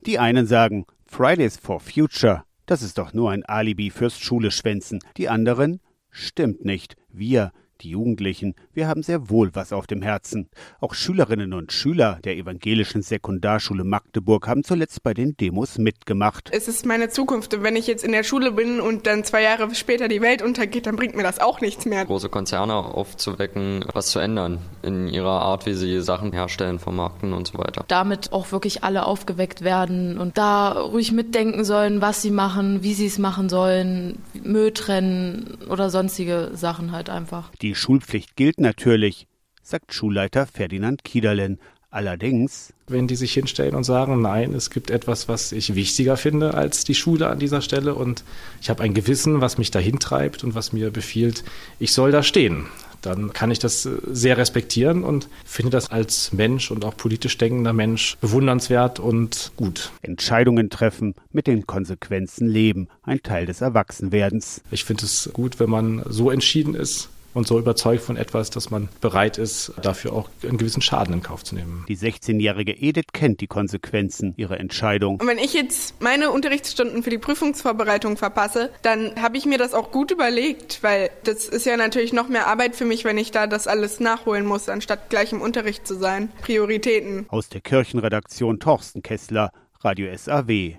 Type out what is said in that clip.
Die einen sagen, Fridays for Future, das ist doch nur ein Alibi fürs Schule-Schwänzen. Die anderen, stimmt nicht. Wir, die Jugendlichen, wir haben sehr wohl was auf dem Herzen. Auch Schülerinnen und Schüler der evangelischen Sekundarschule Magdeburg haben zuletzt bei den Demos mitgemacht. Es ist meine Zukunft. Und wenn ich jetzt in der Schule bin und dann 2 Jahre später die Welt untergeht, dann bringt mir das auch nichts mehr. Große Konzerne aufzuwecken, was zu ändern in ihrer Art, wie sie Sachen herstellen, vermarkten und so weiter. Damit auch wirklich alle aufgeweckt werden und da ruhig mitdenken sollen, was sie machen, wie sie es machen sollen, Müll trennen oder sonstige Sachen halt einfach. Die Schulpflicht gilt natürlich, sagt Schulleiter Ferdinand Kiederlen. Allerdings, wenn die sich hinstellen und sagen, nein, es gibt etwas, was ich wichtiger finde als die Schule an dieser Stelle und ich habe ein Gewissen, was mich dahin treibt und was mir befiehlt, ich soll da stehen, dann kann ich das sehr respektieren und finde das als Mensch und auch politisch denkender Mensch bewundernswert und gut. Entscheidungen treffen, mit den Konsequenzen leben, ein Teil des Erwachsenwerdens. Ich finde es gut, wenn man so entschieden ist und so überzeugt von etwas, dass man bereit ist, dafür auch einen gewissen Schaden in Kauf zu nehmen. Die 16-jährige Edith kennt die Konsequenzen ihrer Entscheidung. Und wenn ich jetzt meine Unterrichtsstunden für die Prüfungsvorbereitung verpasse, dann habe ich mir das auch gut überlegt, weil das ist ja natürlich noch mehr Arbeit für mich, wenn ich da das alles nachholen muss, anstatt gleich im Unterricht zu sein. Prioritäten. Aus der Kirchenredaktion Torsten Kessler, Radio SAW.